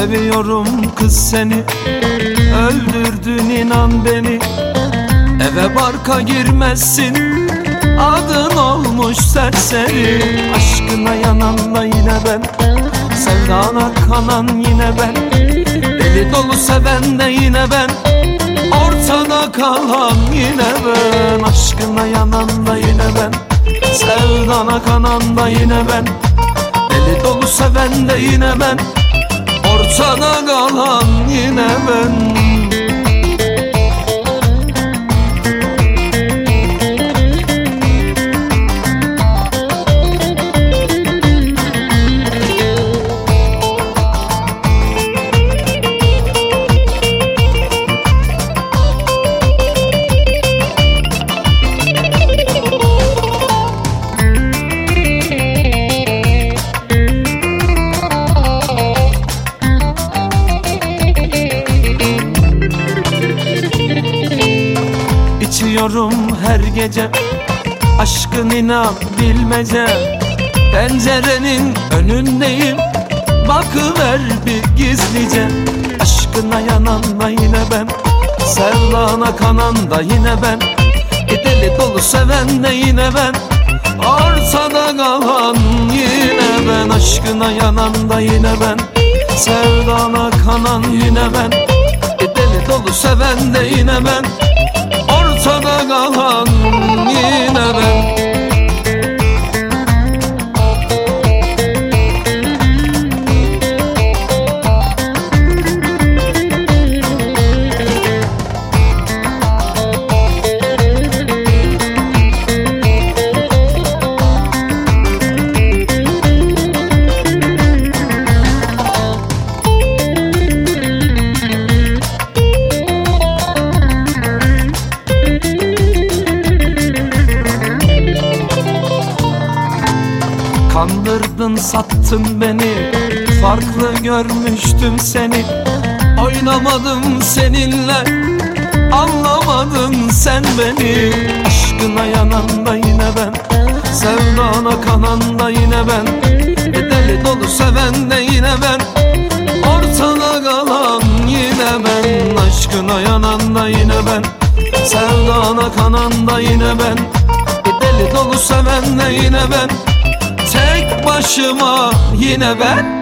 Seviyorum kız seni, öldürdün inan beni. Eve barka girmezsin, adın olmuş serseri. Aşkına yananla yine ben, sevdana kanan yine ben. Deli dolu seven de yine ben, ortada kalan yine ben. Aşkına yanan da yine ben, sevdana kanan da yine ben. Deli dolu seven de yine ben, ortada kalan yine ben. İçiyorum her gece, aşkın inan bilmece. Pencerenin önündeyim, bakıver bir gizlice. Aşkına yanan da yine ben, sevdana kanan da yine ben. Deli dolu seven de yine ben, ortada kalan yine ben. Aşkına yanan da yine ben, sevdana kanan yine ben. Deli dolu seven de yine ben, ortada kalan yine ben. Kandırdın sattın beni, farklı görmüştüm seni. Oynamadım seninle, anlamadın sen beni. Aşkına yanan da yine ben, sevdana kanan da yine ben. Deli dolu seven de yine ben, ortada kalan yine ben. Aşkına yanan da yine ben, sevdana kanan da yine ben. Deli dolu seven de yine ben, tek başıma yine ben.